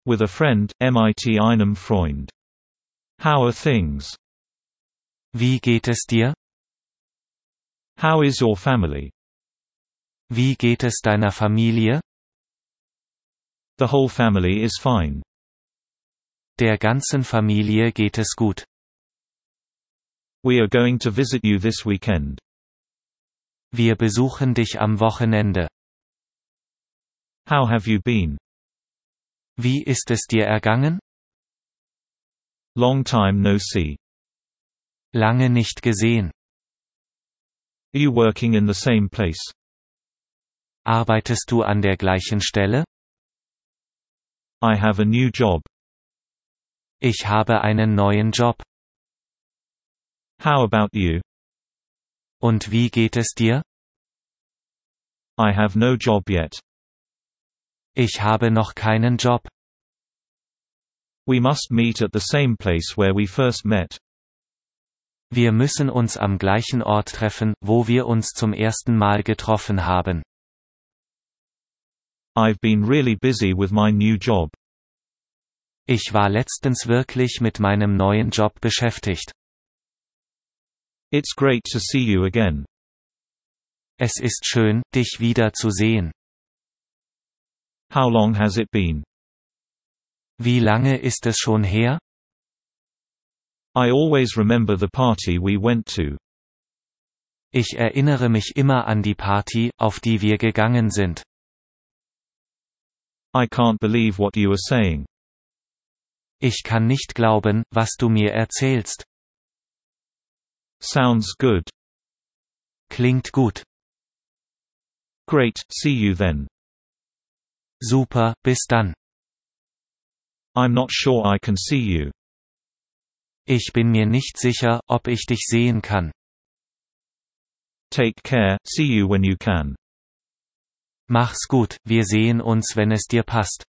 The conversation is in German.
With a friend, mit einem Freund. How are things? Wie geht es dir? How is your family? Wie geht es deiner Familie? The whole family is fine. Der ganzen Familie geht es gut. We are going to visit you this weekend. Wir besuchen dich am Wochenende. How have you been? Wie ist es dir ergangen? Long time no see. Lange nicht gesehen. Are you working in the same place? Arbeitest du an der gleichen Stelle? I have a new job. Ich habe einen neuen Job. How about you? Und wie geht es dir? I have no job yet. Ich habe noch keinen Job. We must meet at the same place where we first met. Wir müssen uns am gleichen Ort treffen, wo wir uns zum ersten Mal getroffen haben. I've been really busy with my new job. Ich war letztens wirklich mit meinem neuen Job beschäftigt. It's great to see you again. Es ist schön, dich wieder zu sehen. How long has it been? Wie lange ist es schon her? I always remember the party we went to. Ich erinnere mich immer an die Party, auf die wir gegangen sind. I can't believe what you are saying. Ich kann nicht glauben, was du mir erzählst. Sounds good. Klingt gut. Great, see you then. Super, bis dann. I'm not sure I can see you. Ich bin mir nicht sicher, ob ich dich sehen kann. Take care, see you when you can. Mach's gut, wir sehen uns, wenn es dir passt.